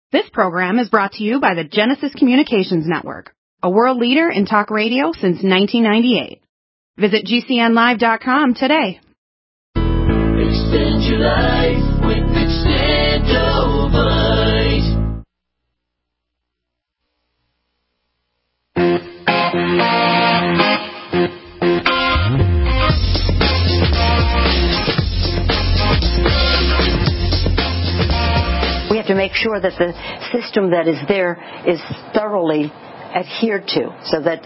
This program is brought to you by the Genesis Communications Network, a world leader in talk radio since 1998. Visit GCNlive.com today. Extend your life with Extendovite. We have to make sure that the system that is there is thoroughly adhered to, so that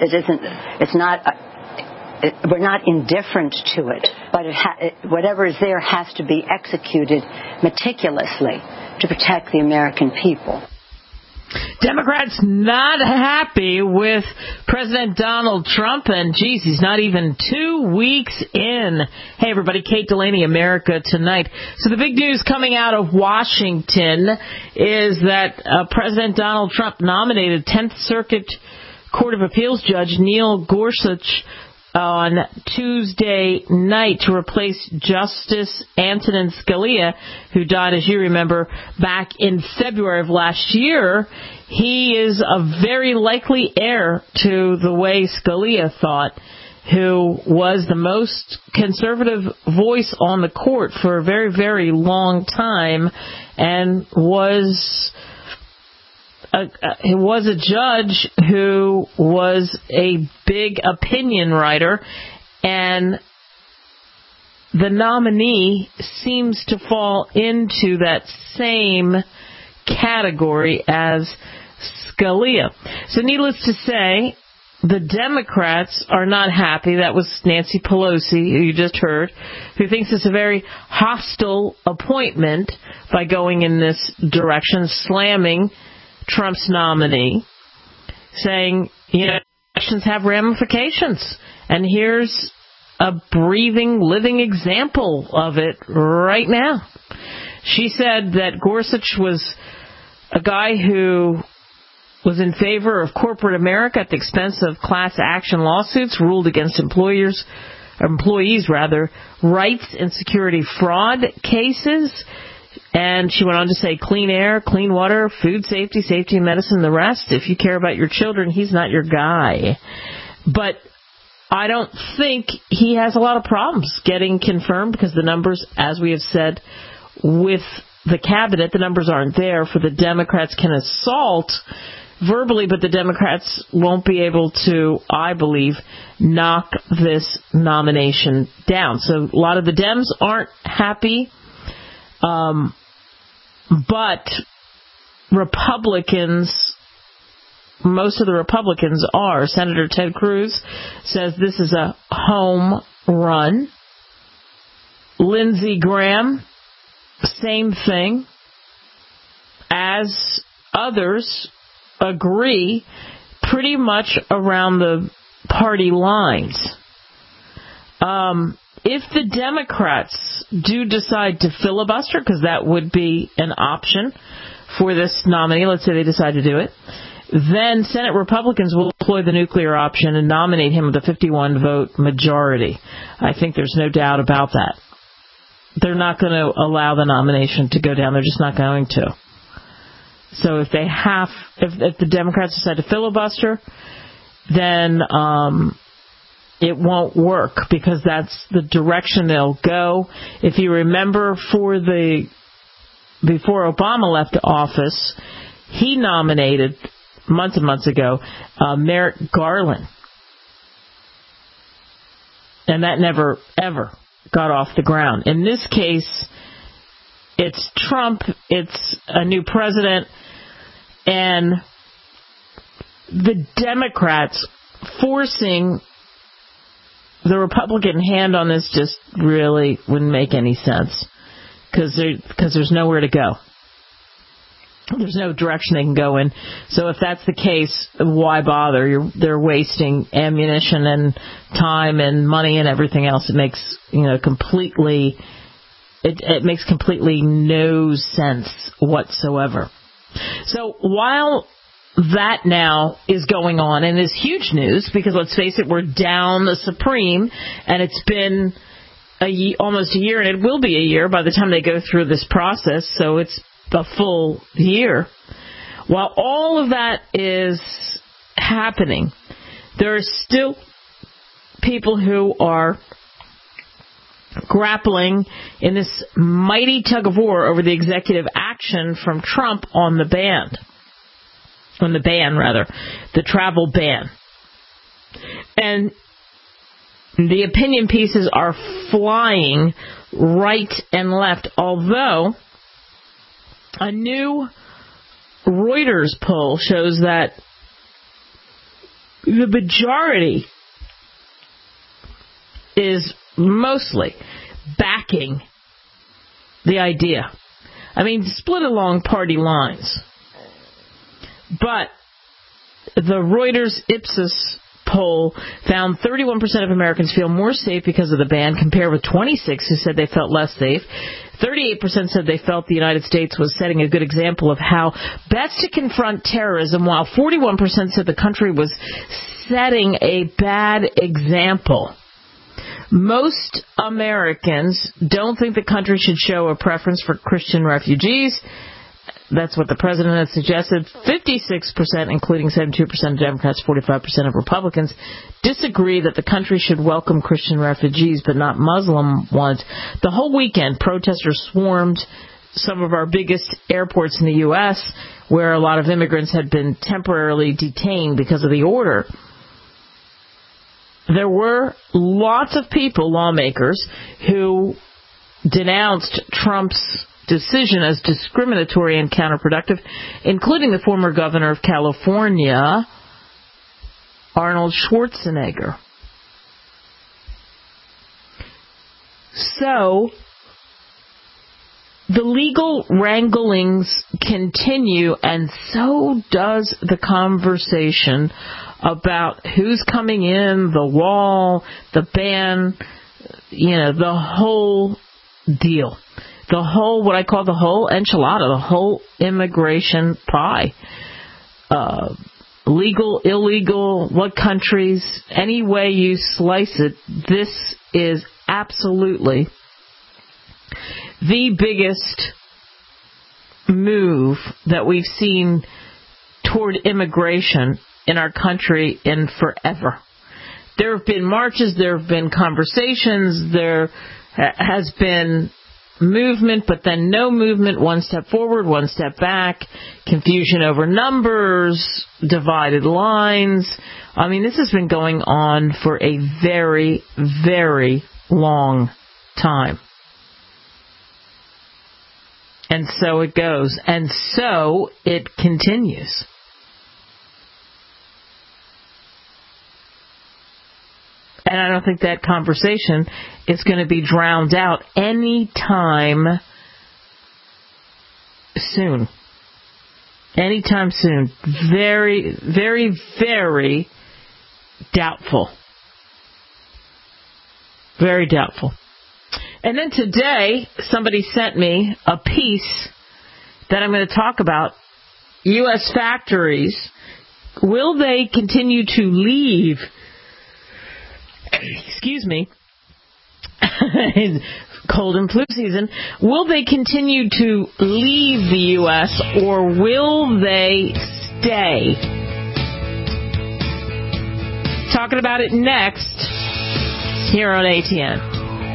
we're not indifferent to it, but whatever is there has to be executed meticulously to protect the American people. Democrats not happy with President Donald Trump, and geez, he's not even 2 weeks in. Hey everybody, Kate Delaney, America Tonight. So the big news coming out of Washington is that President Donald Trump nominated 10th Circuit Court of Appeals Judge Neil Gorsuch on Tuesday night to replace Justice Antonin Scalia, who died, as you remember, back in February of last year. He is a very likely heir to the way Scalia thought, who was the most conservative voice on the court for a very, very long time, and was a judge who was a big opinion writer, and the nominee seems to fall into that same category as Scalia. So needless to say, the Democrats are not happy. That was Nancy Pelosi, who you just heard, who thinks it's a very hostile appointment by going in this direction, slamming Trump's nominee, saying, elections have ramifications. And here's a breathing, living example of it right now. She said that Gorsuch was a guy who was in favor of corporate America at the expense of class action lawsuits, ruled against employees' rights and security fraud cases. And she went on to say clean air, clean water, food safety, safety and medicine, the rest. If you care about your children, he's not your guy. But I don't think he has a lot of problems getting confirmed, because the numbers, as we have said, with the cabinet, the numbers aren't there for the Democrats can assault verbally, but the Democrats won't be able to, I believe, knock this nomination down. So a lot of the Dems aren't happy. But Republicans, most of the Republicans are. Senator Ted Cruz says this is a home run. Lindsey Graham, same thing. As others agree pretty much around the party lines. If the Democrats do decide to filibuster, because that would be an option for this nominee, let's say they decide to do it, then Senate Republicans will employ the nuclear option and nominate him with a 51-vote majority. I think there's no doubt about that. They're not going to allow the nomination to go down. They're just not going to. So if the Democrats decide to filibuster, then it won't work, because that's the direction they'll go. If you remember, before Obama left office, he nominated months and months ago Merrick Garland, and that never ever got off the ground. In this case, it's Trump, it's a new president, and the Democrats forcing the Republican hand on this just really wouldn't make any sense, because there's nowhere to go. There's no direction they can go in. So if that's the case, why bother? They're wasting ammunition and time and money and everything else. It makes completely no sense whatsoever. So while that now is going on and is huge news, because let's face it, we're down the Supreme, and it's been almost a year, and it will be a year by the time they go through this process, so it's a full year. While all of that is happening, there are still people who are grappling in this mighty tug of war over the executive action from Trump on the travel ban. And the opinion pieces are flying right and left, although a new Reuters poll shows that the majority is mostly backing the idea. I mean, split along party lines. But the Reuters Ipsos poll found 31% of Americans feel more safe because of the ban, compared with 26% who said they felt less safe. 38% said they felt the United States was setting a good example of how best to confront terrorism, while 41% said the country was setting a bad example. Most Americans don't think the country should show a preference for Christian refugees. That's what the president has suggested. 56%, including 72% of Democrats, 45% of Republicans, disagree that the country should welcome Christian refugees, but not Muslim ones. The whole weekend, protesters swarmed some of our biggest airports in the U.S., where a lot of immigrants had been temporarily detained because of the order. There were lots of people, lawmakers, who denounced Trump's decision as discriminatory and counterproductive, including the former governor of California, Arnold Schwarzenegger. So, the legal wranglings continue, and so does the conversation about who's coming in, the wall, the ban, the whole deal. The whole, what I call the whole enchilada, the whole immigration pie. Legal, illegal, what countries, any way you slice it, this is absolutely the biggest move that we've seen toward immigration in our country in forever. There have been marches, there have been conversations, there has been movement, but then no movement, one step forward, one step back, confusion over numbers, divided lines. I mean, this has been going on for a very, very long time. And so it goes, and so it continues. And I don't think that conversation is going to be drowned out anytime soon. Anytime soon. Very, very, very doubtful. Very doubtful. And then today, somebody sent me a piece that I'm going to talk about. U.S. factories, will they continue to leave? Excuse me, cold and flu season, will they continue to leave the U.S. or will they stay? Talking about it next here on ATN.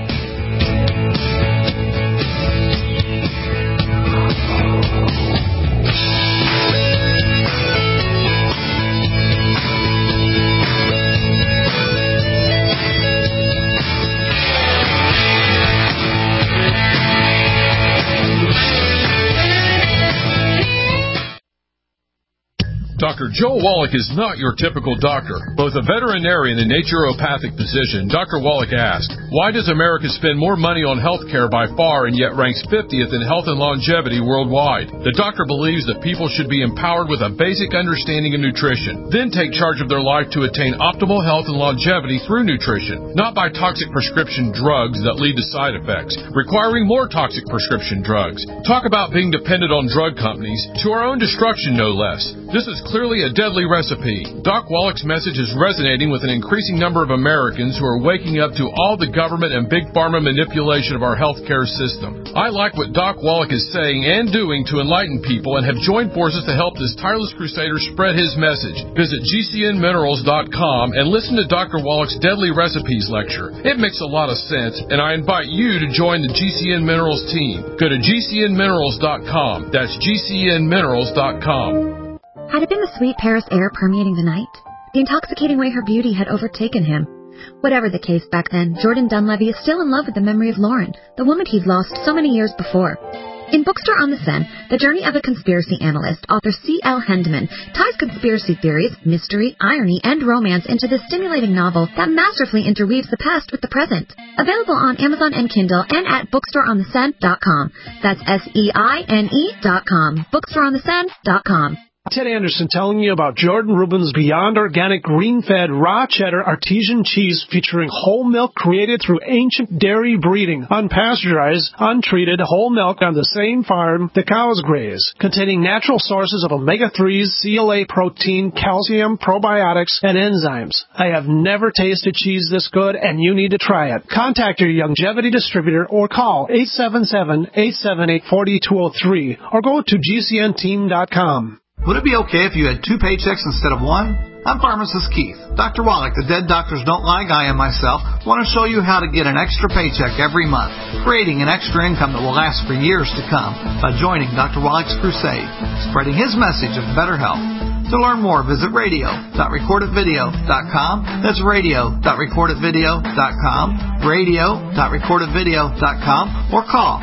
Dr. Joel Wallach is not your typical doctor. Both a veterinarian and naturopathic physician, Dr. Wallach asked, why does America spend more money on health care by far and yet ranks 50th in health and longevity worldwide? The doctor believes that people should be empowered with a basic understanding of nutrition, then take charge of their life to attain optimal health and longevity through nutrition, not by toxic prescription drugs that lead to side effects, requiring more toxic prescription drugs. Talk about being dependent on drug companies, to our own destruction no less. This is clearly a deadly recipe. Doc Wallach's message is resonating with an increasing number of Americans who are waking up to all the government and big pharma manipulation of our healthcare system. I like what Doc Wallach is saying and doing to enlighten people and have joined forces to help this tireless crusader spread his message. Visit GCNminerals.com and listen to Dr. Wallach's Deadly Recipes lecture. It makes a lot of sense, and I invite you to join the GCN Minerals team. Go to GCNminerals.com. That's GCNminerals.com. Had it been the sweet Paris air permeating the night? The intoxicating way her beauty had overtaken him? Whatever the case back then, Jordan Dunleavy is still in love with the memory of Lauren, the woman he'd lost so many years before. In Bookstore on the Seine, the journey of a conspiracy analyst, author C.L. Hendeman ties conspiracy theories, mystery, irony, and romance into this stimulating novel that masterfully interweaves the past with the present. Available on Amazon and Kindle and at bookstoreontheseine.com. That's SEINE.com. Bookstoreontheseine.com. Ted Anderson telling you about Jordan Rubin's Beyond Organic Green-Fed Raw Cheddar Artesian Cheese featuring whole milk created through ancient dairy breeding, unpasteurized, untreated whole milk on the same farm the cows graze, containing natural sources of omega-3s, CLA protein, calcium, probiotics, and enzymes. I have never tasted cheese this good, and you need to try it. Contact your Longevity distributor or call 877-878-4203 or go to GCNteam.com. Would it be okay if you had 2 paychecks instead of 1? I'm Pharmacist Keith. Dr. Wallach, the Dead Doctors Don't Lie guy, and myself want to show you how to get an extra paycheck every month, creating an extra income that will last for years to come by joining Dr. Wallach's crusade, spreading his message of better health. To learn more, visit radio.recordedvideo.com. That's radio.recordedvideo.com, radio.recordedvideo.com, or call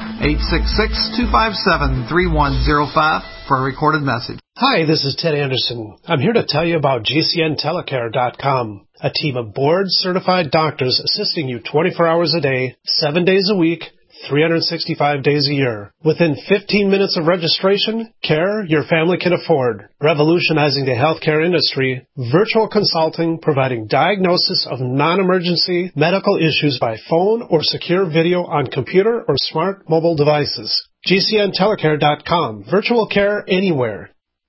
866-257-3105 for a recorded message. Hi, this is Ted Anderson. I'm here to tell you about GCNtelecare.com, a team of board-certified doctors assisting you 24 hours a day, 7 days a week, 365 days a year. Within 15 minutes of registration, care your family can afford. Revolutionizing the healthcare industry, virtual consulting providing diagnosis of non-emergency medical issues by phone or secure video on computer or smart mobile devices. GCNtelecare.com. Virtual care anywhere.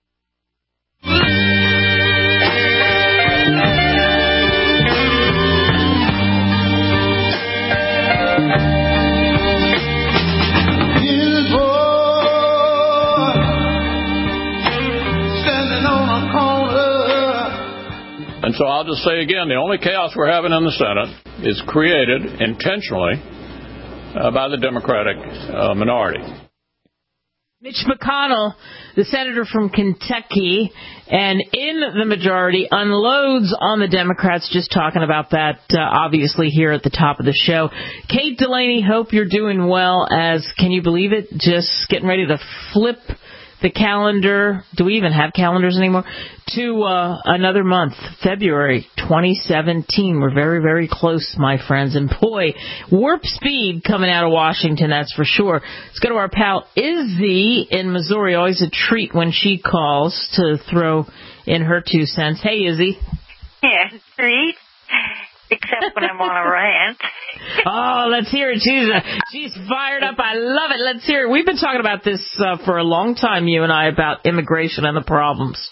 And so I'll just say again, the only chaos we're having in the Senate is created intentionally by the Democratic minority. Mitch McConnell, the senator from Kentucky, and in the majority, unloads on the Democrats, just talking about that, obviously, here at the top of the show. Kate Delaney, hope you're doing well as, can you believe it, just getting ready to flip the calendar, do we even have calendars anymore, to another month, February 2017. We're very, very close, my friends. And boy, warp speed coming out of Washington, that's for sure. Let's go to our pal Izzy in Missouri. Always a treat when she calls to throw in her 2 cents. Hey, Izzy. Yeah, treat. Except when I'm on a rant. Oh, let's hear it. She's fired up. I love it. Let's hear it. We've been talking about this for a long time, you and I, about immigration and the problems.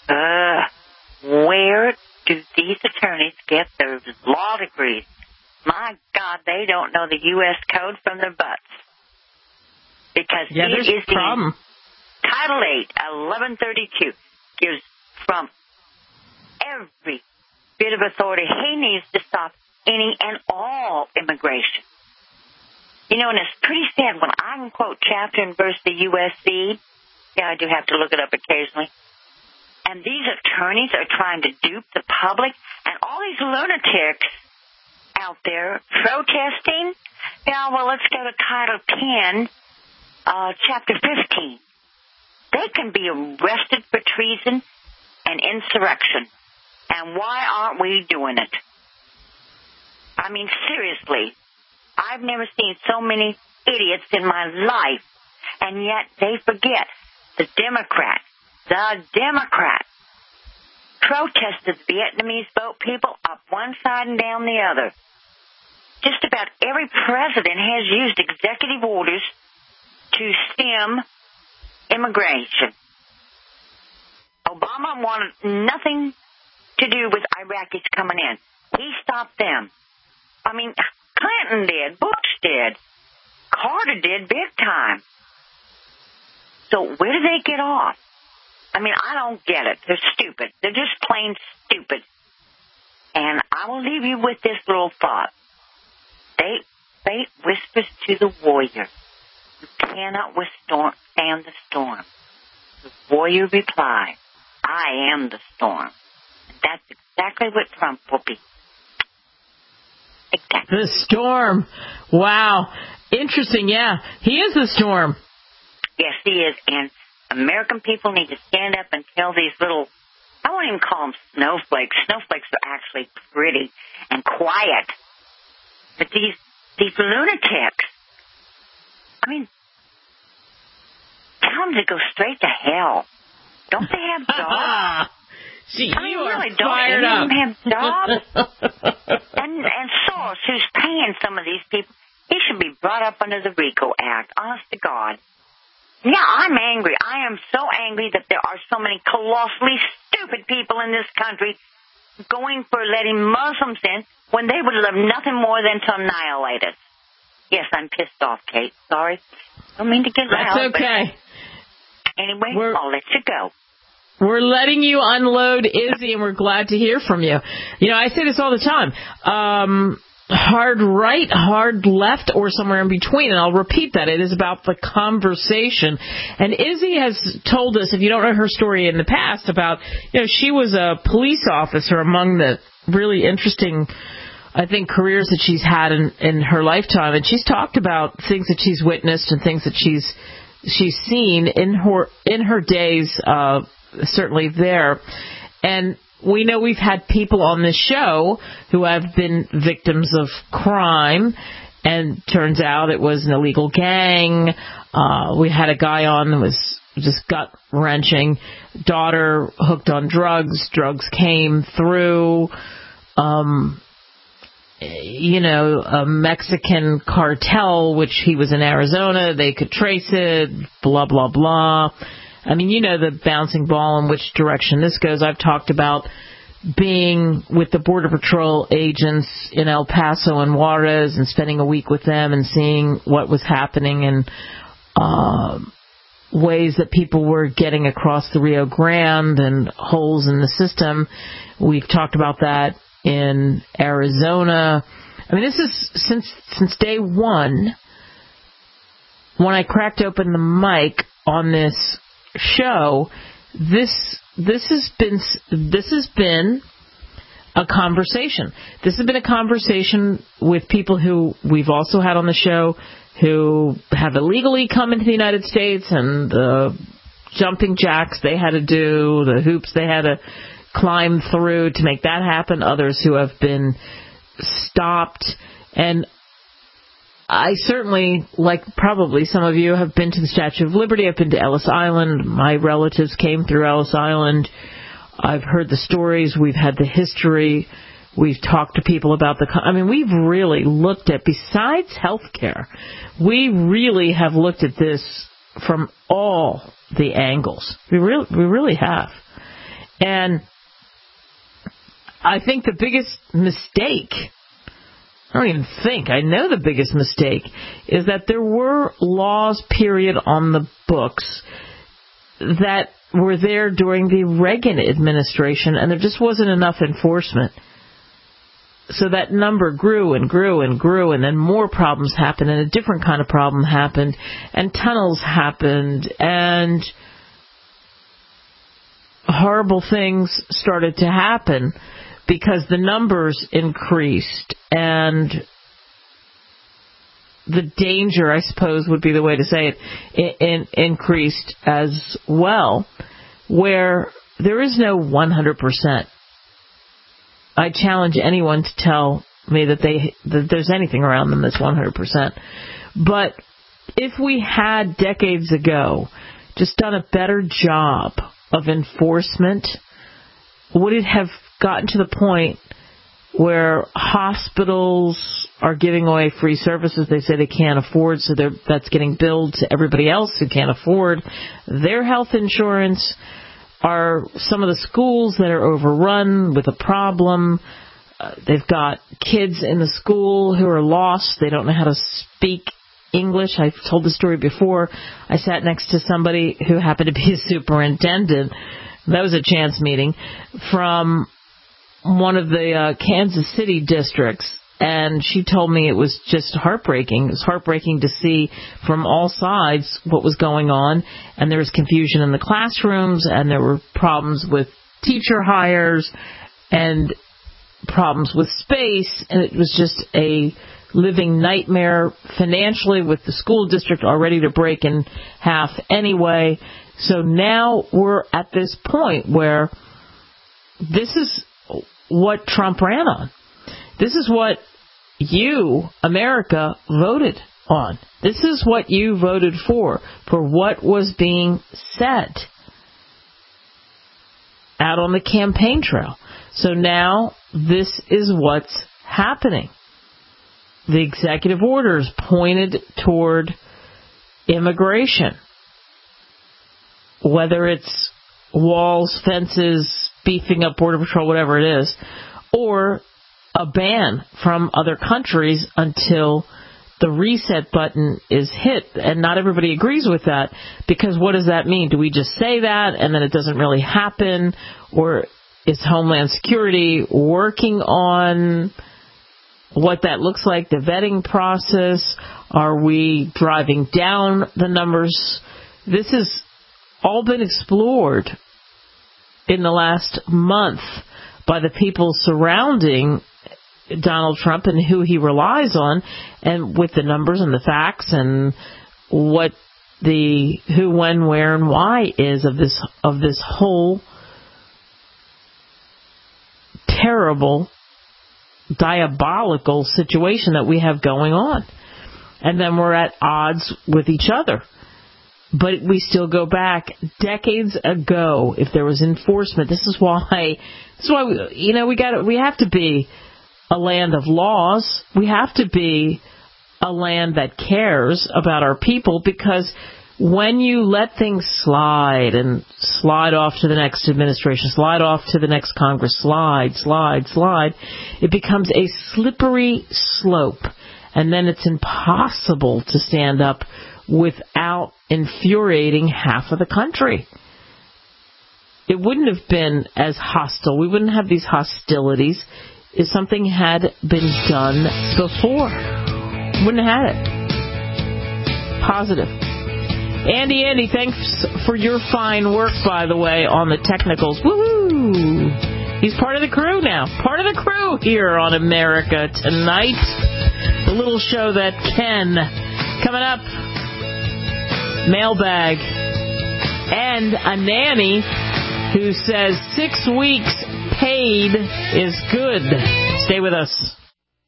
Where do these attorneys get their law degrees? My God, they don't know the U.S. code from their butts. Because there's a problem. Title 8, 1132, gives Trump every bit of authority. He needs to stop any and all immigration. You know, and it's pretty sad when I can quote chapter and verse the USC. Yeah, I do have to look it up occasionally. And these attorneys are trying to dupe the public, and all these lunatics out there protesting. Yeah, well, let's go to Title 10, Chapter 15. They can be arrested for treason and insurrection. And why aren't we doing it? I mean, seriously, I've never seen so many idiots in my life, and yet they forget the Democrats protested the Vietnamese boat people up one side and down the other. Just about every president has used executive orders to stem immigration. Obama wanted nothing to do with Iraqis coming in. He stopped them. I mean, Clinton did. Bush did. Carter did big time. So where do they get off? I mean, I don't get it. They're stupid. They're just plain stupid. And I will leave you with this little thought. Fate whispers to the warrior, you cannot withstand the storm. The warrior replies, I am the storm. And that's exactly what Trump will be. Exactly. The storm. Wow. Interesting, yeah. He is the storm. Yes, he is. And American people need to stand up and tell these little, I won't even call them snowflakes. Snowflakes are actually pretty and quiet. But these lunatics, I mean, tell them to go straight to hell. Don't they have jobs? See, I mean, you really, are don't fired any up. of them have jobs? and Soros, who's paying some of these people, he should be brought up under the RICO Act, honest to God. Yeah, I'm angry. I am so angry that there are so many colossally stupid people in this country going for letting Muslims in when they would love nothing more than to annihilate us. Yes, I'm pissed off, Kate. Sorry. Don't mean to get loud. That's okay. Anyway, I'll let you go. We're letting you unload, Izzy, and we're glad to hear from you. You know, I say this all the time. Hard right, hard left, or somewhere in between. And I'll repeat that. It is about the conversation. And Izzy has told us, if you don't know her story in the past, about, you know, she was a police officer among the really interesting, I think, careers that she's had in her lifetime. And she's talked about things that she's witnessed and things that she's seen in her days, certainly there. And we know we've had people on this show who have been victims of crime, and turns out it was an illegal gang. We had a guy on that was just gut-wrenching. Daughter hooked on drugs. Drugs came through. A Mexican cartel, which he was in Arizona. They could trace it, blah, blah, blah. I mean, you know the bouncing ball in which direction this goes. I've talked about being with the Border Patrol agents in El Paso and Juarez and spending a week with them and seeing what was happening and ways that people were getting across the Rio Grande and holes in the system. We've talked about that in Arizona. I mean, this is since day one, when I cracked open the mic on this show, this has been a conversation. This has been a conversation with people who we've also had on the show who have illegally come into the United States, and the jumping jacks they had to do, the hoops they had to climb through to make that happen. Others who have been stopped. And I certainly, like probably some of you, have been to the Statue of Liberty. I've been to Ellis Island. My relatives came through Ellis Island. I've heard the stories. We've had the history. We've talked to people about we've really looked at, besides healthcare, we really have looked at this from all the angles. We really have. And I think the biggest mistake, I don't even think, I know the biggest mistake, is that there were laws, period, on the books that were there during the Reagan administration, and there just wasn't enough enforcement. So that number grew and grew and grew, and then more problems happened, and a different kind of problem happened, and tunnels happened, and horrible things started to happen because the numbers increased, and the danger, I suppose would be the way to say it, increased as well, where there is no 100%. I challenge anyone to tell me that there's anything around them that's 100%. But if we had decades ago just done a better job of enforcement, would it have gotten to the point where hospitals are giving away free services they say they can't afford, so that's getting billed to everybody else who can't afford their health insurance? are some of the schools that are overrun with a problem. They've got kids in the school who are lost. They don't know how to speak English. I've told the story before. I sat next to somebody who happened to be a superintendent. That was a chance meeting from one of the Kansas City districts. And she told me it was just heartbreaking. It was heartbreaking to see from all sides what was going on. And there was confusion in the classrooms, and there were problems with teacher hires and problems with space. And it was just a living nightmare financially, with the school district already to break in half anyway. So now we're at this point where this is what Trump ran on. This is what you, America, voted on. This is what you voted for what was being said out on the campaign trail. So now this is what's happening. The executive orders pointed toward immigration. Whether it's walls, fences, beefing up Border Patrol, whatever it is, or a ban from other countries until the reset button is hit. And not everybody agrees with that, because what does that mean? Do we just say that and then it doesn't really happen? Or is Homeland Security working on what that looks like, the vetting process? Are we driving down the numbers? This has all been explored in the last month by the people surrounding Donald Trump and who he relies on, and with the numbers and the facts and what the who, when, where, and why is of this whole terrible, diabolical situation that we have going on. And then we're at odds with each other. But we still go back decades ago. If there was enforcement, this is why we have to be a land of laws. We have to be a land that cares about our people, because when you let things slide and slide off to the next administration, slide off to the next Congress, slide, it becomes a slippery slope. And then it's impossible to stand up without infuriating half of the country. It wouldn't have been as hostile. We wouldn't have these hostilities if something had been done before. Wouldn't have had it. Positive. Andy, thanks for your fine work, by the way, on the technicals. Woohoo! He's part of the crew now. Part of the crew here on America Tonight. The little show that can. Coming up, mailbag, and a nanny who says 6 weeks paid is good. Stay with us.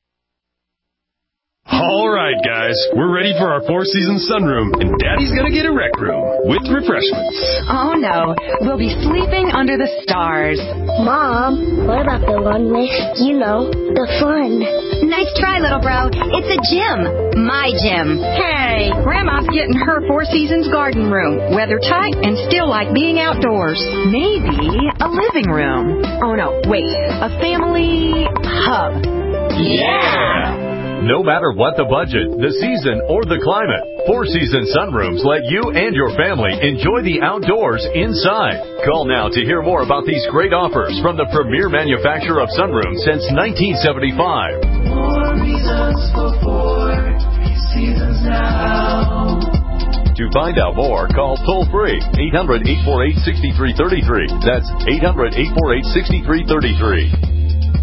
All right, guys, we're ready for our Four Seasons sunroom, and Daddy's gonna get a rec room with refreshments. Oh, no. We'll be sleeping under the stars. Mom, what about the one with, the fun? Nice try, little bro. It's a gym. My gym. Hey, Grandma's getting her Four Seasons garden room. Weather tight and still like being outdoors. Maybe a living room. Oh, no, wait. A family hub. Yeah! No matter what the budget, the season, or the climate, Four Seasons sunrooms let you and your family enjoy the outdoors inside. Call now to hear more about these great offers from the premier manufacturer of sunrooms since 1975. More reasons for Four Seasons now. To find out more, call toll-free 800-848-6333. That's 800-848-6333.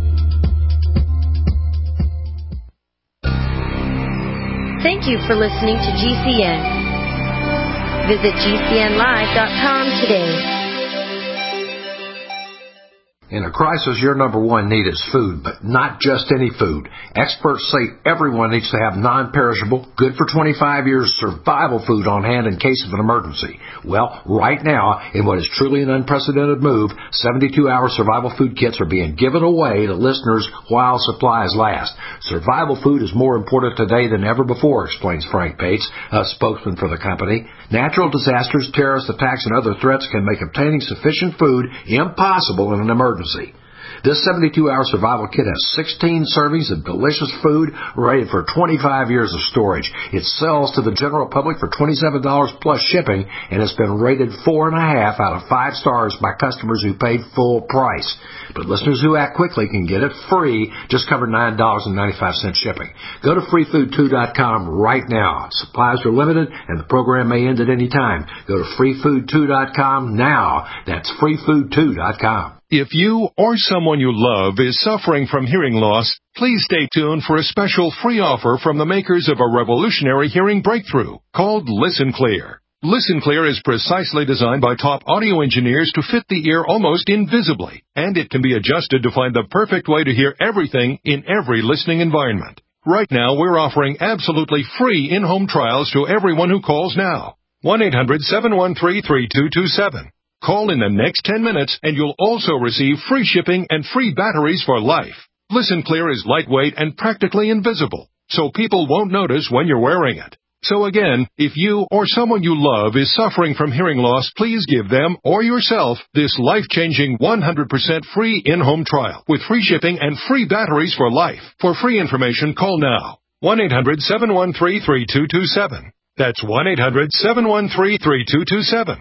Thank you for listening to GCN. Visit GCNlive.com today. In a crisis, your number one need is food, but not just any food. Experts say everyone needs to have non-perishable, good for 25 years survival food on hand in case of an emergency. Well, right now, in what is truly an unprecedented move, 72-hour survival food kits are being given away to listeners while supplies last. Survival food is more important today than ever before, explains Frank Bates, a spokesman for the company. Natural disasters, terrorist attacks, and other threats can make obtaining sufficient food impossible in an emergency. This 72-hour survival kit has 16 servings of delicious food rated for 25 years of storage. It sells to the general public for $27 plus shipping and has been rated 4.5 out of 5 stars by customers who paid full price. But listeners who act quickly can get it free, just cover $9.95 shipping. Go to freefood2.com right now. Supplies are limited and the program may end at any time. Go to freefood2.com now. That's freefood2.com. If you or someone you love is suffering from hearing loss, please stay tuned for a special free offer from the makers of a revolutionary hearing breakthrough called Listen Clear. Listen Clear is precisely designed by top audio engineers to fit the ear almost invisibly, and it can be adjusted to find the perfect way to hear everything in every listening environment. Right now, we're offering absolutely free in-home trials to everyone who calls now. 1-800-713-3227. Call in the next 10 minutes and you'll also receive free shipping and free batteries for life. Listen Clear is lightweight and practically invisible, so people won't notice when you're wearing it. So again, if you or someone you love is suffering from hearing loss, please give them or yourself this life-changing 100% free in-home trial with free shipping and free batteries for life. For free information, call now. 1-800-713-3227. That's 1-800-713-3227.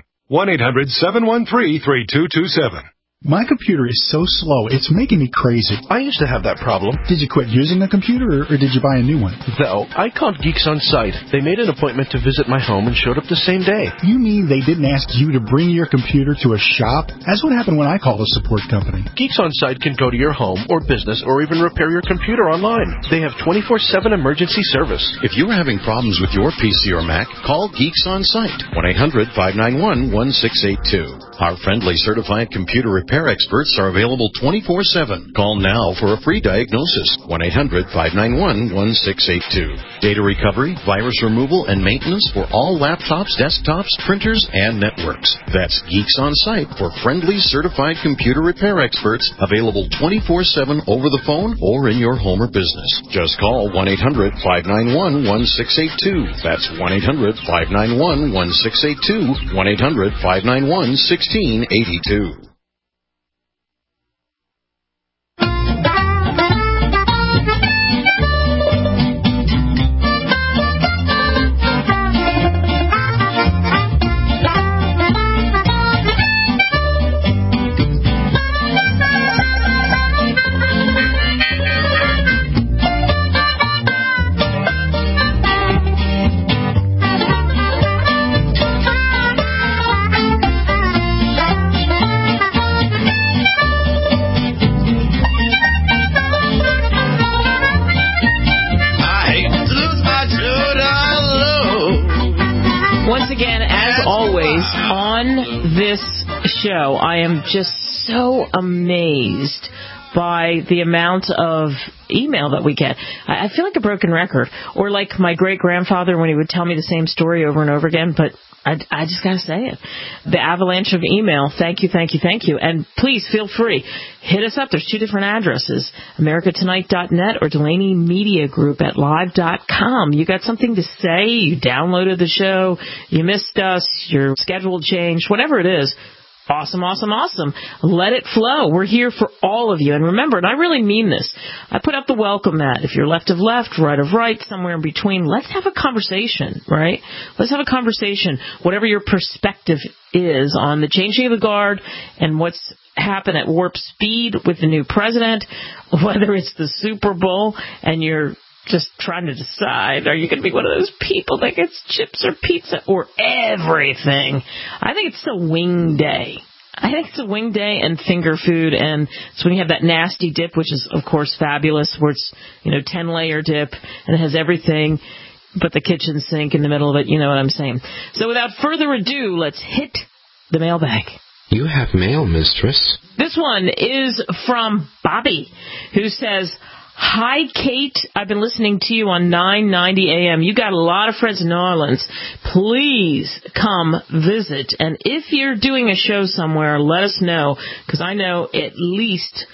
1-800-713-3227. My computer is so slow, it's making me crazy. I used to have that problem. Did you quit using the computer, or did you buy a new one? No, I called Geeks On Site. They made an appointment to visit my home and showed up the same day. You mean they didn't ask you to bring your computer to a shop? That's what happened when I called a support company. Geeks On Site can go to your home or business or even repair your computer online. They have 24/7 emergency service. If you are having problems with your PC or Mac, call Geeks On Site. 1-800-591-1682. Our friendly certified computer repair experts are available 24/7. Call now for a free diagnosis. 1-800-591-1682. Data recovery, virus removal, and maintenance for all laptops, desktops, printers, and networks. That's Geeks On Site for friendly certified computer repair experts available 24/7 over the phone or in your home or business. Just call 1-800-591-1682. That's 1-800-591-1682. 1-800-591-1682. This show, I am just so amazed by the amount of email that we get. I feel like a broken record, or like my great-grandfather when he would tell me the same story over and over again, but I just got to say it. The avalanche of email, thank you, thank you, thank you. And please feel free. Hit us up. There's 2 different addresses, americatonight.net or Delaney Media Group at live.com. You got something to say, you downloaded the show, you missed us, your schedule changed, whatever it is. Awesome, awesome, awesome. Let it flow. We're here for all of you. And remember, and I really mean this, I put up the welcome mat. If you're left of left, right of right, somewhere in between, let's have a conversation, right? Let's have a conversation, whatever your perspective is on the changing of the guard and what's happened at warp speed with the new president, whether it's the Super Bowl and you're just trying to decide, are you going to be one of those people that gets chips or pizza or everything? I think it's a wing day. I think it's a wing day and finger food, and it's when you have that nasty dip, which is, of course, fabulous, where it's, 10-layer dip, and it has everything but the kitchen sink in the middle of it. You know what I'm saying. So without further ado, let's hit the mailbag. You have mail, mistress. This one is from Bobby, who says, "Hi, Kate. I've been listening to you on 990 AM. You got a lot of friends in New Orleans. Please come visit. And if you're doing a show somewhere, let us know, because I know at least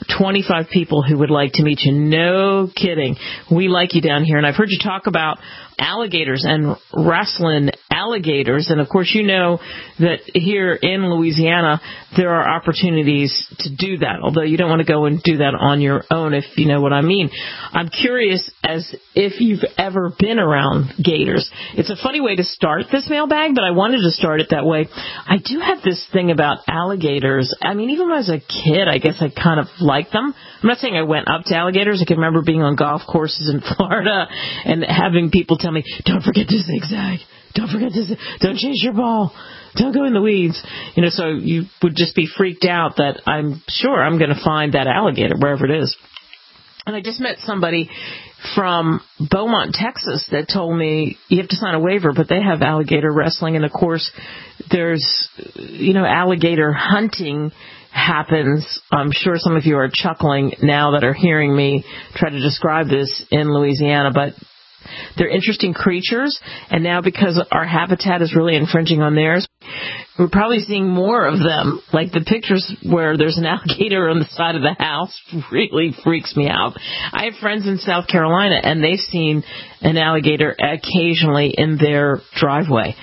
25 people who would like to meet you. No kidding. We like you down here. And I've heard you talk about alligators and wrestling alligators. And, of course, you know that here in Louisiana there are opportunities to do that, although you don't want to go and do that on your own, if you know what I mean. I'm curious as if you've ever been around gators. It's a funny way to start this mailbag, but I wanted to start it that way. I do have this thing about alligators. I mean, even when I was a kid, I guess I kind of liked them. I'm not saying I went up to alligators. I can remember being on golf courses in Florida and having people tell me, don't forget to zigzag. Don't chase your ball. Don't go in the weeds. You know, so you would just be freaked out that I'm sure I'm going to find that alligator wherever it is. And I just met somebody from Beaumont, Texas, that told me you have to sign a waiver, but they have alligator wrestling. And, of course, there's, you know, alligator hunting happens. I'm sure some of you are chuckling now that are hearing me try to describe this in Louisiana, but they're interesting creatures, and now because our habitat is really infringing on theirs, we're probably seeing more of them. Like the pictures where there's an alligator on the side of the house really freaks me out. I have friends in South Carolina, and they've seen an alligator occasionally in their driveway.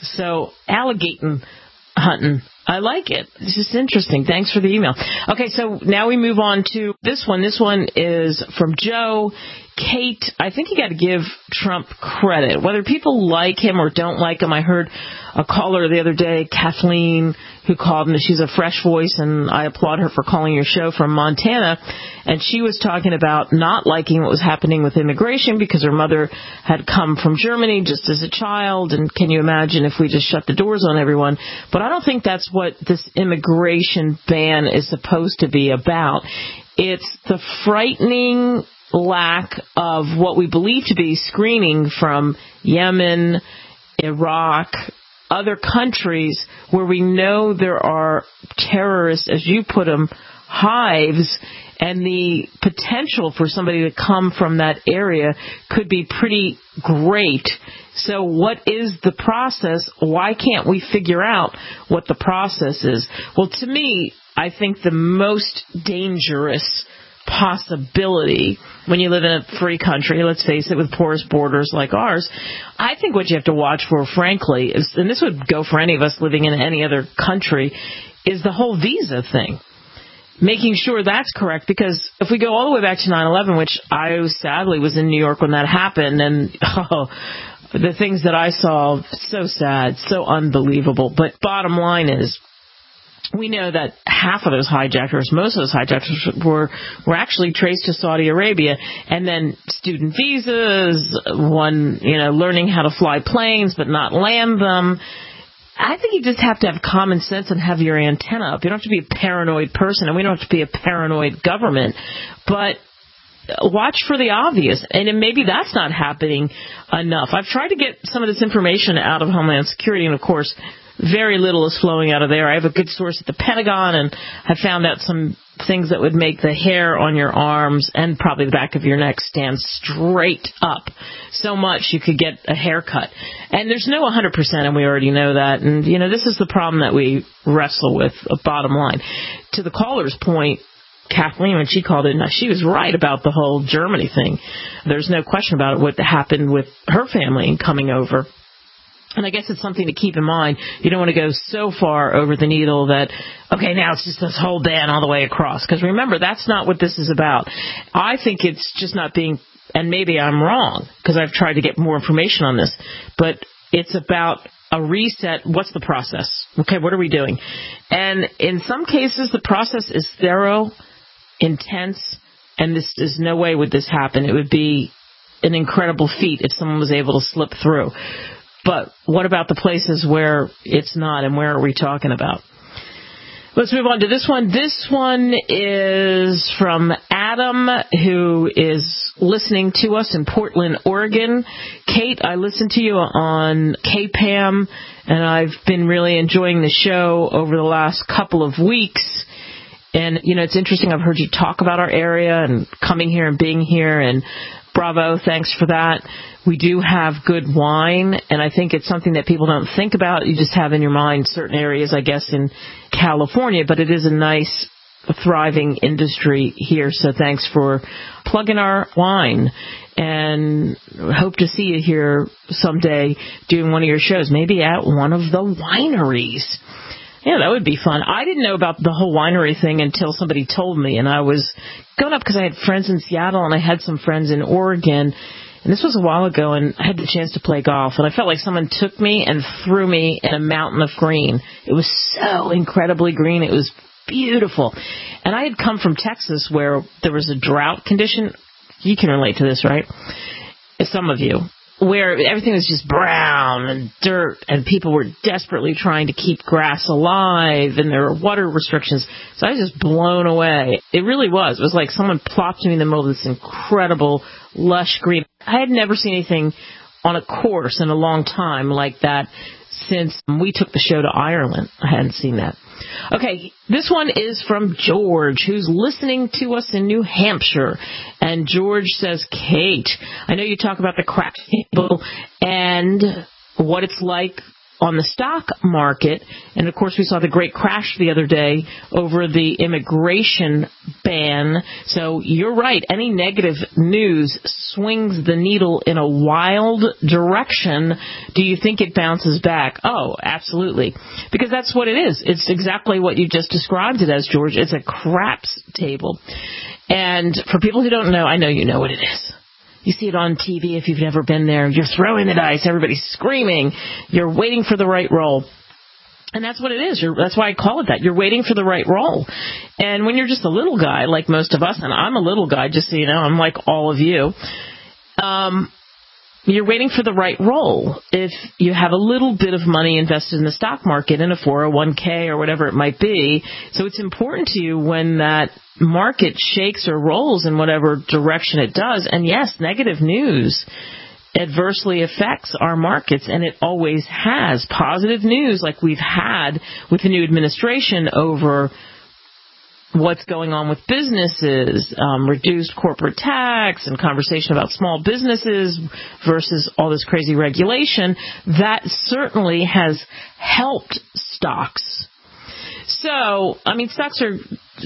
So alligator hunting, I like it. It's just interesting. Thanks for the email. Okay, so now we move on to this one. This one is from Joe. Kate, I think you got to give Trump credit. Whether people like him or don't like him, I heard a caller the other day, Kathleen, who called, and she's a fresh voice, and I applaud her for calling your show from Montana. And she was talking about not liking what was happening with immigration because her mother had come from Germany just as a child. And can you imagine if we just shut the doors on everyone? But I don't think that's what this immigration ban is supposed to be about. It's the frightening lack of what we believe to be screening from Yemen, Iraq, other countries where we know there are terrorists, as you put them, hives, and the potential for somebody to come from that area could be pretty great. So what is the process? Why can't we figure out what the process is? Well, to me, I think the most dangerous possibility when you live in a free country, let's face it, with porous borders like ours, I think what you have to watch for, frankly, is, and this would go for any of us living in any other country, is the whole visa thing. Making sure that's correct, because if we go all the way back to 9/11, which I sadly was in New York when that happened, and the things that I saw, so sad, so unbelievable. But bottom line is, we know that half of those hijackers, most of those hijackers were actually traced to Saudi Arabia, and then student visas, one, learning how to fly planes but not land them. I think you just have to have common sense and have your antenna up. You don't have to be a paranoid person, and we don't have to be a paranoid government, but watch for the obvious, and maybe that's not happening enough. I've tried to get some of this information out of Homeland Security, and of course, very little is flowing out of there. I have a good source at the Pentagon, and I found out some things that would make the hair on your arms and probably the back of your neck stand straight up so much you could get a haircut. And there's no 100%, and we already know that. And, this is the problem that we wrestle with, bottom line. To the caller's point, Kathleen, when she called in, she was right about the whole Germany thing. There's no question about it, what happened with her family in coming over. And I guess it's something to keep in mind. You don't want to go so far over the needle that, okay, now it's just this whole ban all the way across. Because remember, that's not what this is about. I think it's just not being, and maybe I'm wrong, because I've tried to get more information on this, but it's about a reset. What's the process? Okay, what are we doing? And in some cases, the process is thorough, intense, and this is no way would this happen. It would be an incredible feat if someone was able to slip through. But what about the places where it's not, and where are we talking about? Let's move on to this one. This one is from Adam, who is listening to us in Portland, Oregon. Kate, I listened to you on KPAM, and I've been really enjoying the show over the last couple of weeks. And, you know, it's interesting. I've heard you talk about our area and coming here and being here, and bravo, thanks for that. We do have good wine, and I think it's something that people don't think about. You just have in your mind certain areas, I guess, in California, but it is a nice, thriving industry here, so thanks for plugging our wine, and hope to see you here someday doing one of your shows, maybe at one of the wineries. Yeah, that would be fun. I didn't know about the whole winery thing until somebody told me, and I was going up because I had friends in Seattle and I had some friends in Oregon, and this was a while ago, and I had the chance to play golf, and I felt like someone took me and threw me in a mountain of green. It was so incredibly green. It was beautiful. And I had come from Texas where there was a drought condition. You can relate to this, right? Some of you. Where everything was just brown and dirt, and people were desperately trying to keep grass alive, and there were water restrictions. So I was just blown away. It really was. It was like someone plopped me in the middle of this incredible, lush green. I had never seen anything on a course in a long time like that since we took the show to Ireland. I hadn't seen that. Okay, this one is from George, who's listening to us in New Hampshire. And George says, Kate, I know you talk about the crack table and what it's like on the stock market. And, of course, we saw the great crash the other day over the immigration ban. So you're right. Any negative news swings the needle in a wild direction. Do you think it bounces back? Oh, absolutely. Because that's what it is. It's exactly what you just described it as, George. It's a craps table. And for people who don't know, I know you know what it is. You see it on TV if you've never been there. You're throwing the dice. Everybody's screaming. You're waiting for the right roll. And that's what it is. That's why I call it that. You're waiting for the right roll. And when you're just a little guy, like most of us, and I'm a little guy, just so you know, I'm like all of you, you're waiting for the right roll. If you have a little bit of money invested in the stock market, in a 401k or whatever it might be, so it's important to you when that market shakes or rolls in whatever direction it does. And yes, negative news adversely affects our markets, and it always has. Positive news like we've had with the new administration over what's going on with businesses, reduced corporate tax and conversation about small businesses versus all this crazy regulation, that certainly has helped stocks. So, I mean, stocks are,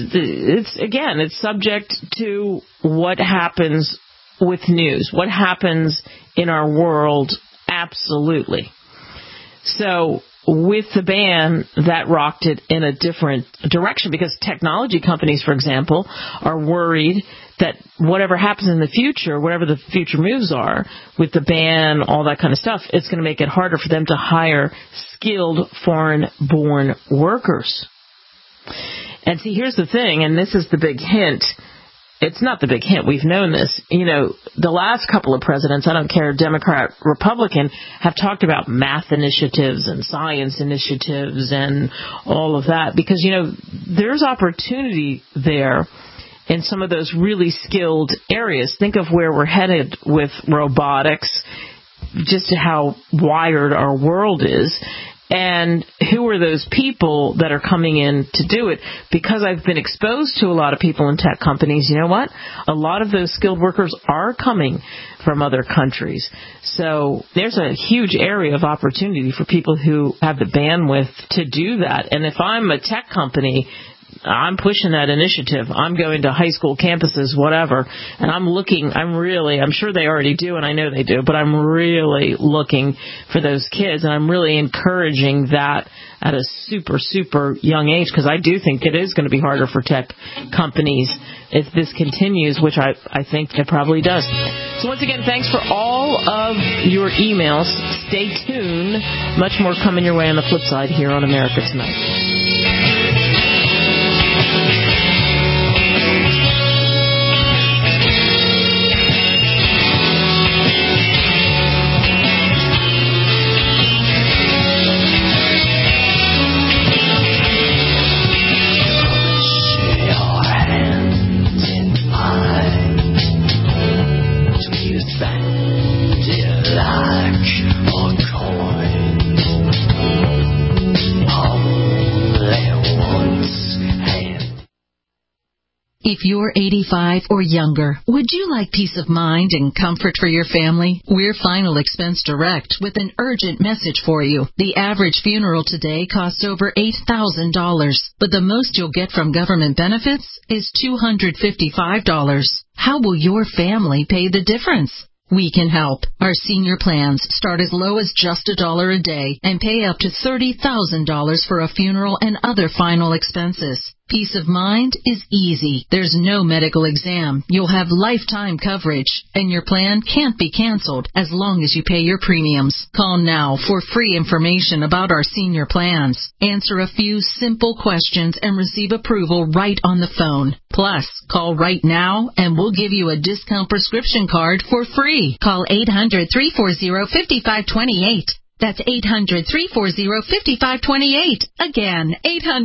it's subject to what happens with news, what happens in our world, absolutely. So, with the ban, that rocked it in a different direction because technology companies, for example, are worried that whatever happens in the future, whatever the future moves are, with the ban, all that kind of stuff, it's going to make it harder for them to hire skilled foreign-born workers. And see, here's the thing, and this is the big hint. It's not the big hint. We've known this. You know, the last couple of presidents, I don't care, Democrat, Republican, have talked about math initiatives and science initiatives and all of that because, you know, there's opportunity there in some of those really skilled areas. Think of where we're headed with robotics, just how wired our world is. And who are those people that are coming in to do it? Because I've been exposed to a lot of people in tech companies, you know what? A lot of those skilled workers are coming from other countries. So there's a huge area of opportunity for people who have the bandwidth to do that. And if I'm a tech company, I'm pushing that initiative. I'm going to high school campuses, whatever, and I'm sure they already do, and I know they do, but I'm really looking for those kids, and I'm really encouraging that at a super, super young age, because I do think it is going to be harder for tech companies if this continues, which I think it probably does. So once again, thanks for all of your emails. Stay tuned. Much more coming your way on the flip side here on America Tonight. If you're 85 or younger, would you like peace of mind and comfort for your family? We're Final Expense Direct with an urgent message for you. The average funeral today costs over $8,000, but the most you'll get from government benefits is $255. How will your family pay the difference? We can help. Our senior plans start as low as just $1 a day and pay up to $30,000 for a funeral and other final expenses. Peace of mind is easy. There's no medical exam. You'll have lifetime coverage, and your plan can't be canceled as long as you pay your premiums. Call now for free information about our senior plans. Answer a few simple questions and receive approval right on the phone. Plus, call right now and we'll give you a discount prescription card for free. Call 800-340-5528. That's 800-340-5528. Again,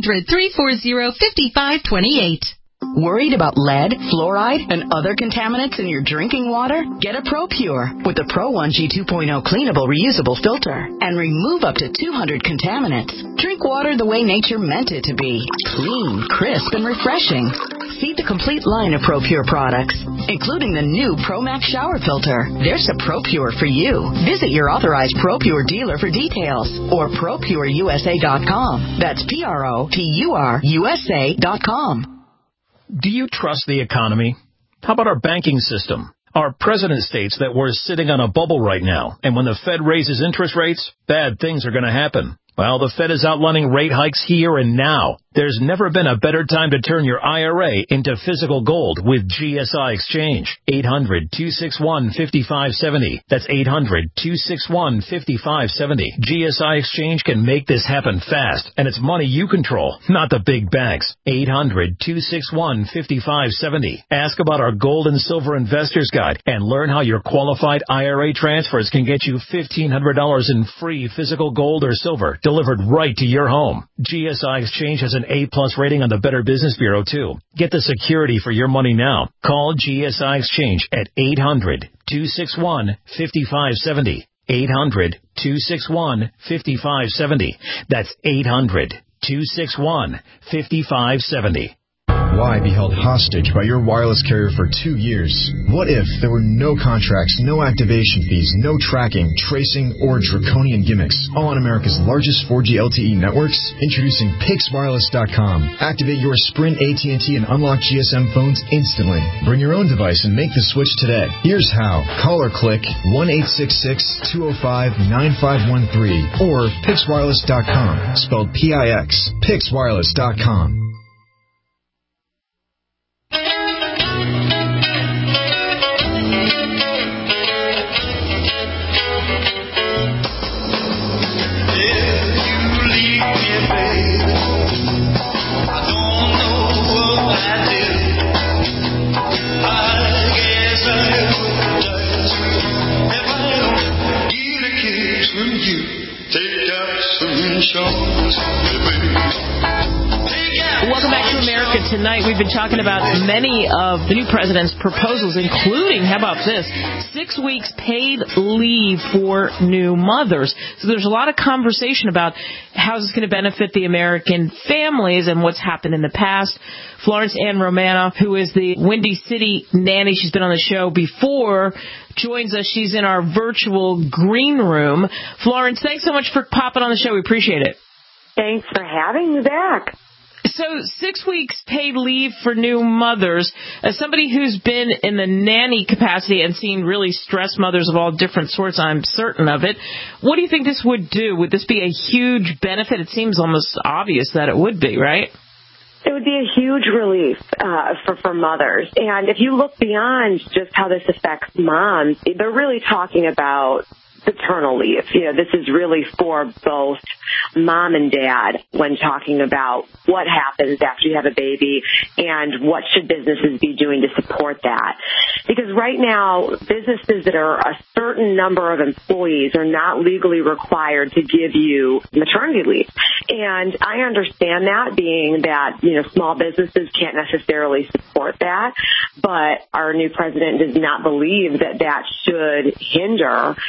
800-340-5528. Worried about lead, fluoride, and other contaminants in your drinking water? Get a ProPure with the Pro1G 2.0 cleanable reusable filter and remove up to 200 contaminants. Drink water the way nature meant it to be. Clean, crisp, and refreshing. See the complete line of ProPure products, including the new ProMax shower filter. There's a ProPure for you. Visit your authorized ProPure dealer for details or ProPureUSA.com. That's ProPureUSA.com. Do you trust the economy? How about our banking system? Our president states that we're sitting on a bubble right now, and when the Fed raises interest rates, bad things are going to happen. Well, the Fed is outlining rate hikes here and now. There's never been a better time to turn your IRA into physical gold with GSI Exchange. 800-261-5570. That's 800-261-5570. GSI Exchange can make this happen fast, and it's money you control, not the big banks. 800-261-5570. Ask about our Gold and Silver Investors Guide and learn how your qualified IRA transfers can get you $1,500 in free physical gold or silver delivered right to your home. GSI Exchange has an A-plus rating on the Better Business Bureau, too. Get the security for your money now. Call GSI Exchange at 800-261-5570. 800-261-5570. That's 800-261-5570. Why be held hostage by your wireless carrier for 2 years? What if there were no contracts, no activation fees, no tracking, tracing, or draconian gimmicks, all on America's largest 4G LTE networks? Introducing PixWireless.com. Activate your Sprint, AT&T, and unlock GSM phones instantly. Bring your own device and make the switch today. Here's how. Call or click 1-866-205-9513 or PixWireless.com, spelled P-I-X. PixWireless.com. Welcome back to America Tonight. We've been talking about many of the new president's proposals, including, how about this, 6 weeks paid leave for new mothers. So there's a lot of conversation about how this is going to benefit the American families and what's happened in the past. Florence Ann Romanoff, who is the Windy City nanny, she's been on the show before, joins us. She's in our virtual green room. Florence, thanks so much for popping on the show. We appreciate it. Thanks for having me back. So 6 weeks paid leave for new mothers. As somebody who's been in the nanny capacity and seen really stressed mothers of all different sorts, I'm certain of it. What do you think this would do? Would this be a huge benefit? It seems almost obvious that it would be, right? It would be a huge relief for mothers. And if you look beyond just how this affects moms, they're really talking about paternal leave. You know, this is really for both mom and dad when talking about what happens after you have a baby and what should businesses be doing to support that. Because right now, businesses that are a certain number of employees are not legally required to give you maternity leave. And I understand that, being that, you know, small businesses can't necessarily support that, but our new president does not believe that that should hinder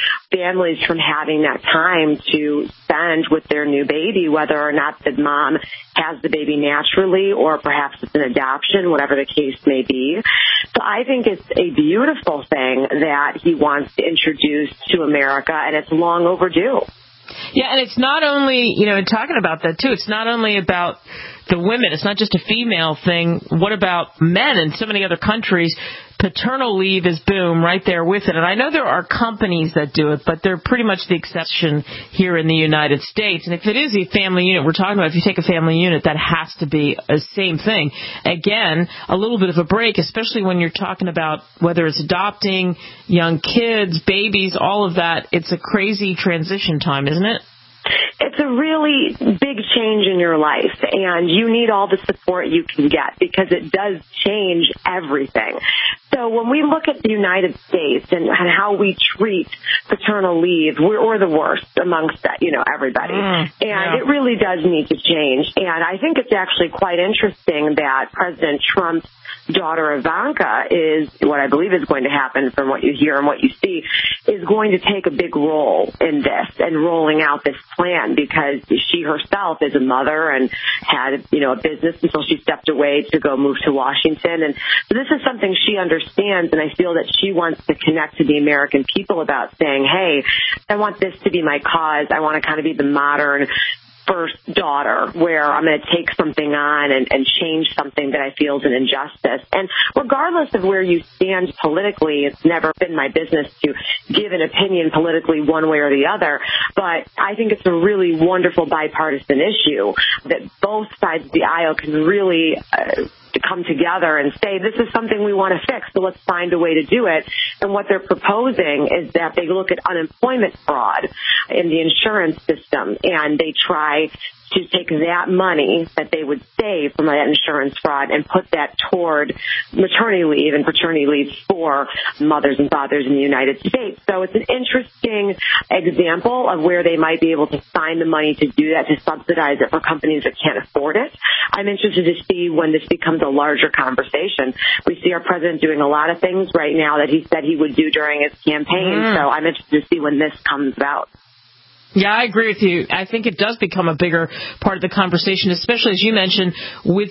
families from having that time to spend with their new baby, whether or not the mom has the baby naturally or perhaps it's an adoption, whatever the case may be. So I think it's a beautiful thing that he wants to introduce to America, and it's long overdue. Yeah, and it's not only, talking about that, too, it's not only about the women. It's not just a female thing. What about men in so many other countries? Paternal leave is boom right there with it. And I know there are companies that do it, but they're pretty much the exception here in the United States. And if it is a family unit, we're talking about if you take a family unit, that has to be a same thing. Again, a little bit of a break, especially when you're talking about whether it's adopting, young kids, babies, all of that. It's a crazy transition time, isn't it? It's a really big change in your life, and you need all the support you can get because it does change everything. So when we look at the United States and how we treat paternal leave, we're the worst amongst everybody. And it really does need to change. And I think it's actually quite interesting that President Trump's daughter Ivanka is, what I believe is going to happen from what you hear and what you see, is going to take a big role in this and rolling out this plan because she herself is a mother and had, a business until she stepped away to go move to Washington. And so this is something she understands, and I feel that she wants to connect to the American people about saying, hey, I want this to be my cause. I want to kind of be the modern first daughter where I'm going to take something on and change something that I feel is an injustice. And regardless of where you stand politically, it's never been my business to give an opinion politically one way or the other, but I think it's a really wonderful bipartisan issue that both sides of the aisle can really to come together and say, this is something we want to fix, so let's find a way to do it. And what they're proposing is that they look at unemployment fraud in the insurance system, and they try to take that money that they would save from that insurance fraud and put that toward maternity leave and paternity leave for mothers and fathers in the United States. So it's an interesting example of where they might be able to find the money to do that, to subsidize it for companies that can't afford it. I'm interested to see when this becomes a larger conversation. We see our president doing a lot of things right now that he said he would do during his campaign, so I'm interested to see when this comes about. Yeah, I agree with you. I think it does become a bigger part of the conversation, especially as you mentioned with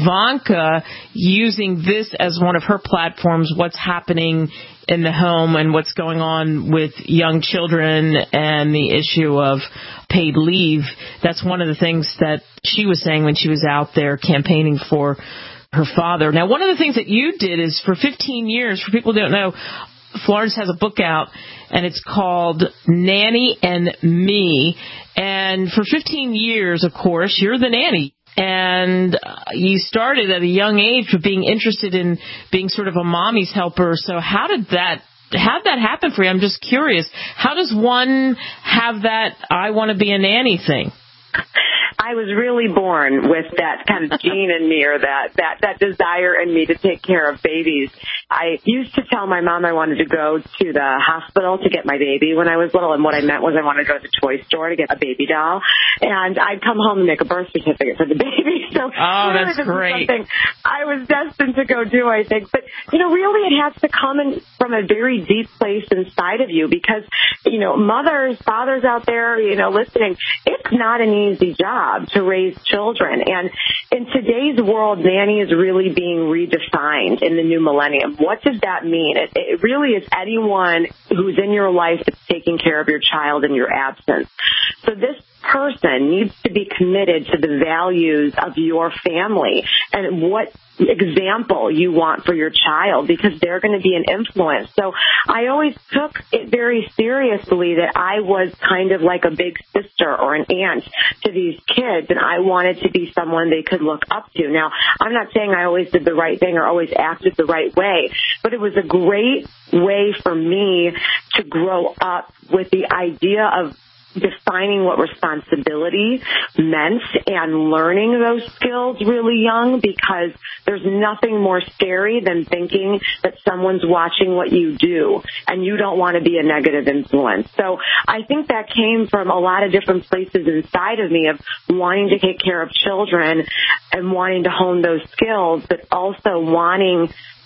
Ivanka using this as one of her platforms, what's happening in the home and what's going on with young children and the issue of paid leave. That's one of the things that she was saying when she was out there campaigning for her father. Now, one of the things that you did is for 15 years, for people who don't know, Florence has a book out, and it's called Nanny and Me. And for 15 years, of course, you're the nanny. And you started at a young age with being interested in being sort of a mommy's helper. So how did that happen for you? I'm just curious. How does one have that I want to be a nanny thing? I was really born with that kind of gene in me, or that desire in me to take care of babies. I used to tell my mom I wanted to go to the hospital to get my baby when I was little, and what I meant was I wanted to go to the toy store to get a baby doll, and I'd come home and make a birth certificate for the baby. So that's great. Something I was destined to go do, I think. But, really it has to come from a very deep place inside of you because, mothers, fathers out there, listening, it's not an easy job to raise children. And in today's world, nanny is really being redefined in the new millennium. What does that mean? It really is anyone who's in your life that's taking care of your child in your absence. So this person needs to be committed to the values of your family and what example you want for your child, because they're going to be an influence. So I always took it very seriously that I was kind of like a big sister or an aunt to these kids, and I wanted to be someone they could look up to. Now, I'm not saying I always did the right thing or always acted the right way, but it was a great way for me to grow up with the idea of defining what responsibility meant and learning those skills really young, because there's nothing more scary than thinking that someone's watching what you do and you don't want to be a negative influence. So I think that came from a lot of different places inside of me of wanting to take care of children and wanting to hone those skills, but also wanting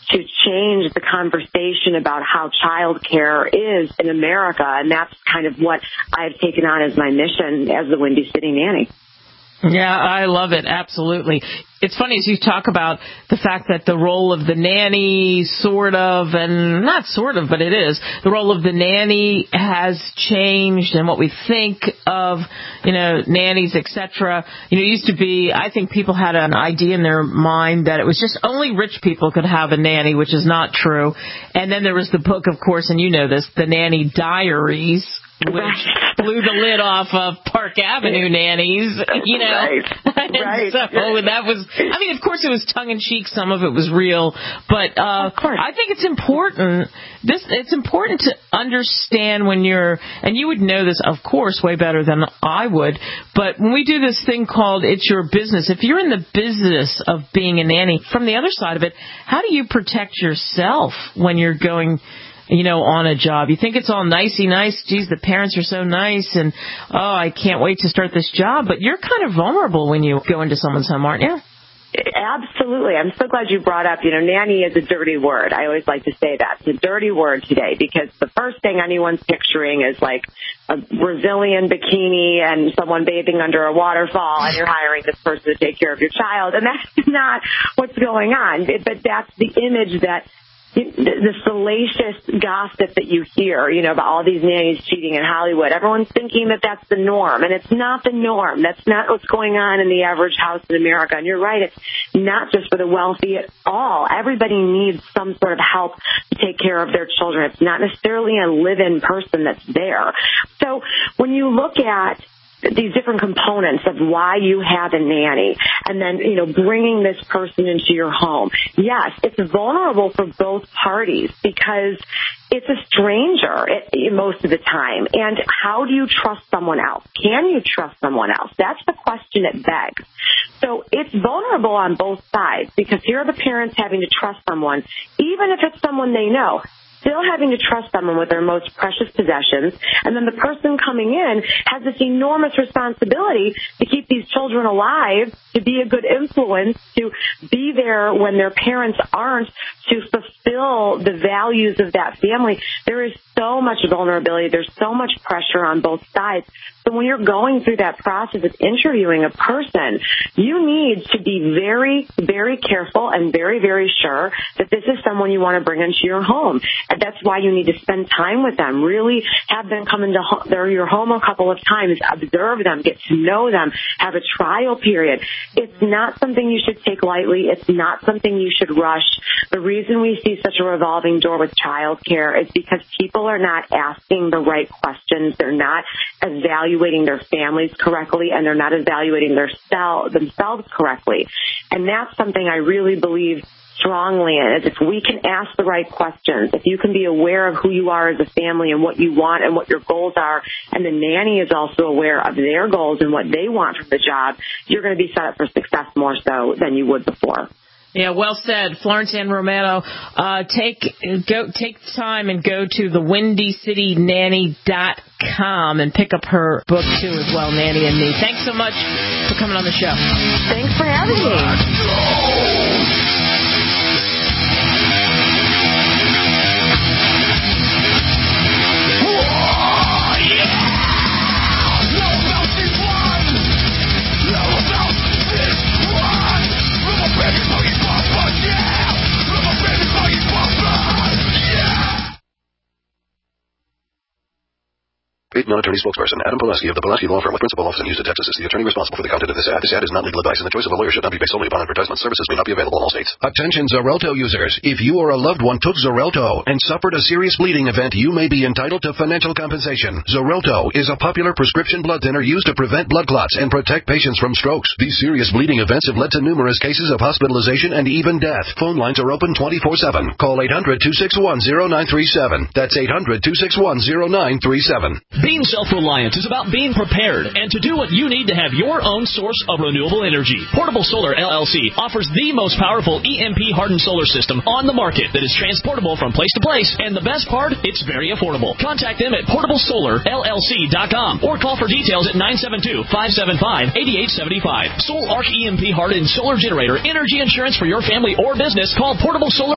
to change the conversation about how child care is in America, and that's kind of what I've taken on as my mission as the Windy City Nanny. Yeah, I love it. Absolutely. It's funny as you talk about the fact that the role of the nanny sort of, and not sort of, but it is, the role of the nanny has changed and what we think of, nannies, etc. It used to be, I think people had an idea in their mind that it was just only rich people could have a nanny, which is not true. And then there was the book, of course, and you know this, The Nanny Diaries, which blew the lid off of Park Avenue nannies, Right. And so that was, of course it was tongue-in-cheek, some of it was real, but I think it's important, it's important to understand when you're, and you would know this, of course, way better than I would, but when we do this thing called It's Your Business, if you're in the business of being a nanny, from the other side of it, how do you protect yourself when you're going on a job? You think it's all nicey nice. Geez, the parents are so nice, and I can't wait to start this job. But you're kind of vulnerable when you go into someone's home, aren't you? Absolutely. I'm so glad you brought up, nanny is a dirty word. I always like to say that. It's a dirty word today because the first thing anyone's picturing is like a Brazilian bikini and someone bathing under a waterfall, and you're hiring this person to take care of your child. And that's not what's going on. But that's the image that the salacious gossip that you hear, about all these nannies cheating in Hollywood. Everyone's thinking that that's the norm, and it's not the norm. That's not what's going on in the average house in America. And you're right, it's not just for the wealthy at all. Everybody needs some sort of help to take care of their children. It's not necessarily a live-in person that's there. So when you look at these different components of why you have a nanny, and then, bringing this person into your home. Yes, it's vulnerable for both parties because it's a stranger most of the time. And how do you trust someone else? Can you trust someone else? That's the question it begs. So it's vulnerable on both sides because here are the parents having to trust someone, even if it's someone they know. Still having to trust someone with their most precious possessions, and then the person coming in has this enormous responsibility to keep these children alive, to be a good influence, to be there when their parents aren't, to fulfill the values of that family. There is so much vulnerability. There's so much pressure on both sides. So when you're going through that process of interviewing a person, you need to be very, very careful and very, very sure that this is someone you want to bring into your home. And that's why you need to spend time with them. Really have them come into your home a couple of times, observe them, get to know them, have a trial period. It's not something you should take lightly. It's not something you should rush. The reason we see such a revolving door with child care is because people are not asking the right questions. They're not evaluating their families correctly, and they're not evaluating themselves correctly. And that's something I really believe strongly in, is if we can ask the right questions, if you can be aware of who you are as a family and what you want and what your goals are, and the nanny is also aware of their goals and what they want from the job, you're going to be set up for success more so than you would before. Yeah, well said, Florence Ann Romano. Take time and go to thewindycitynanny.com and pick up her book too as well, Nanny and Me. Thanks so much for coming on the show. Thanks for having me. Paid non-attorney spokesperson Adam Pulaski of the Pulaski Law Firm with principal office in Houston, Texas, is the attorney responsible for the content of this ad. This ad is not legal advice, and the choice of a lawyer should not be based solely upon advertisement. Services may not be available in all states. Attention Xarelto users. If you or a loved one took Xarelto and suffered a serious bleeding event, you may be entitled to financial compensation. Xarelto is a popular prescription blood thinner used to prevent blood clots and protect patients from strokes. These serious bleeding events have led to numerous cases of hospitalization and even death. Phone lines are open 24/7. Call 800-261-0937. That's 800-261-0937. Being self-reliant is about being prepared and to do what you need to have your own source of renewable energy. Portable Solar LLC offers the most powerful EMP hardened solar system on the market that is transportable from place to place, and the best part, it's very affordable. Contact them at portablesolarllc.com or call for details at 972-575-8875. Soul Arc EMP hardened solar generator energy insurance for your family or business. Call Portable Solar